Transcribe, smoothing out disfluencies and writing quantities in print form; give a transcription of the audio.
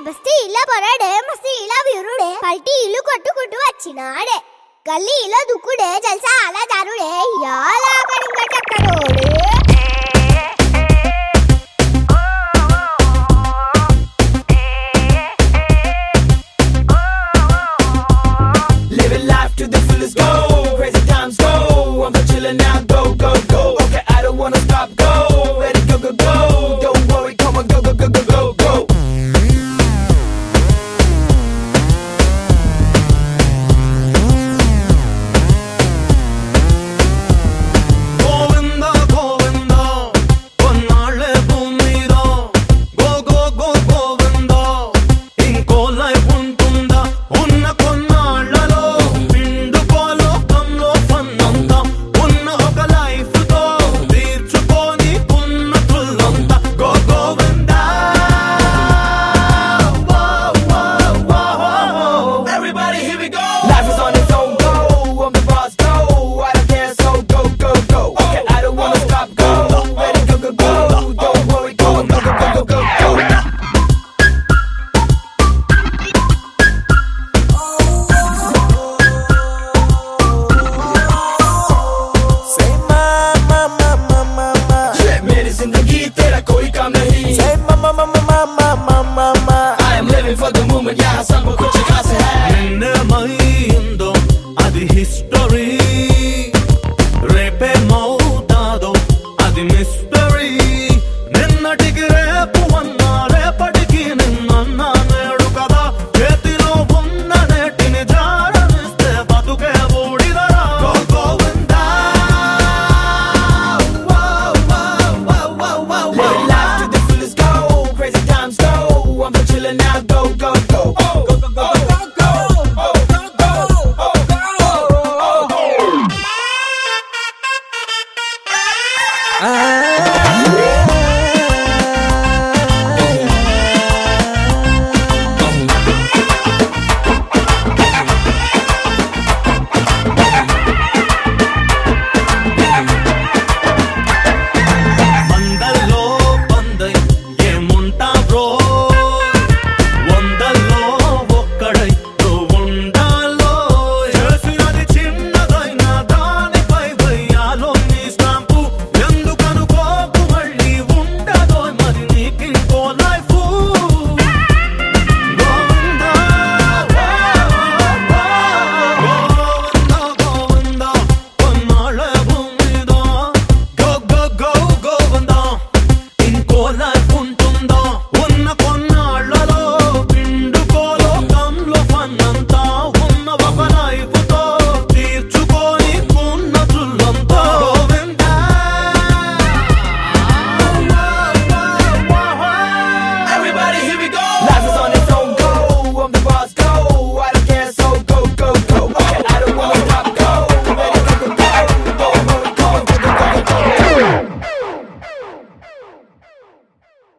బస్తీలో పొరడే మస్తీలో వీరుడే పల్టీలు కొట్టుకుంటూ వచ్చినాడే గల్లీలో దుక్కుడే జల్సా అలా దారుడే యాలా కడింగటక్కడోడే Living life to the fullest, go crazy times, go I'm for chillin' now, go go go okay I don't wanna stop, go ready go go go don't worry come on go go go go go go Govinda Govinda konnalle bhumida go go go Govinda inko life untunda unna konnaళ్ళలో పిండుకో లోకంలో ఫన్నంతా ఉన్న ఒక life తో తీర్చుకొని ఉన్నతుల్లంతా గో Govinda Everybody here we go Life is on its own go I'm the boss go I don't care so go go go okay I don't wanna stop go ready go go go don't worry go go go go go go Say mama. ये मेरी जिंदगी तेरा कोई काम नहीं Say mama. I am living for the moment yeah